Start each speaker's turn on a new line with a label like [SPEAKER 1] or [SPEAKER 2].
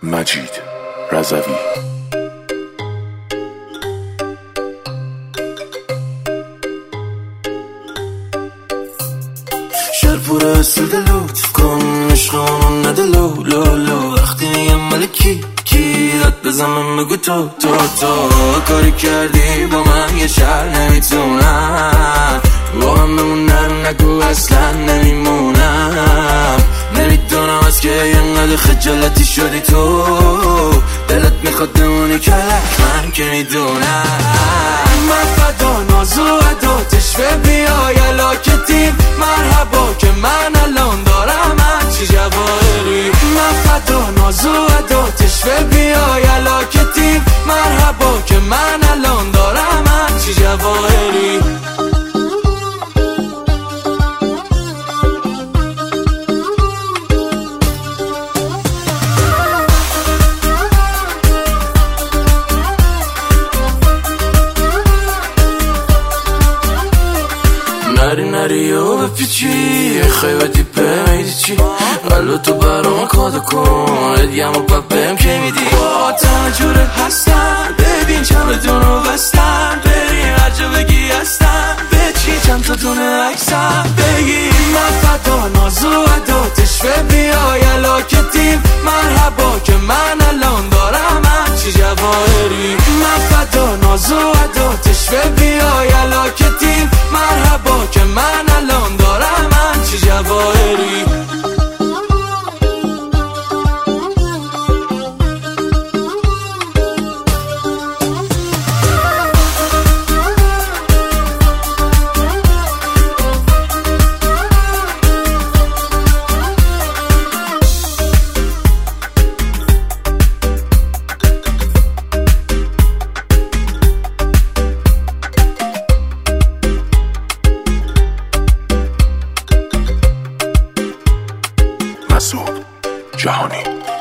[SPEAKER 1] مجید رضوی.
[SPEAKER 2] شهر پر اسود لطف کن عشقانو نده لو لو لو. وقتی میگم ملکی کی داد بزنم بگو تو کاری کردی با من یه شهر نمیتونم با هم بمونم نگو اصلا نمیمونم. نمیدونم از که اینقدر خجالتی شدی تو دلت میخواد بمونی کلک من که میدونم. من فدا ناز و عداتش و بیای علاکتیم مرحبا که من الان دارم هرچی جواهری. من فدا ناز و عداتش و بیای علاکتیم مرحبا که من الان دارم هرچی جواهری. نری و بپیچی خیبتی میدی چی قلب تو برام کادا کن ادیم و پپم که میدی با تنجوره هستن ببین چمدونو بستن بریم هر جا بگی هستن بچین چند تا دونه عکسم بگی. من فدا ناز و عداتش و بیای علاکتیم مرحبا که من الان دارم هرچی جواهری. من فدا ناز و عداتش و بیای علاکتیم مرحبا که من الان دارم هرچی جواهری.
[SPEAKER 1] مسعود جهانی.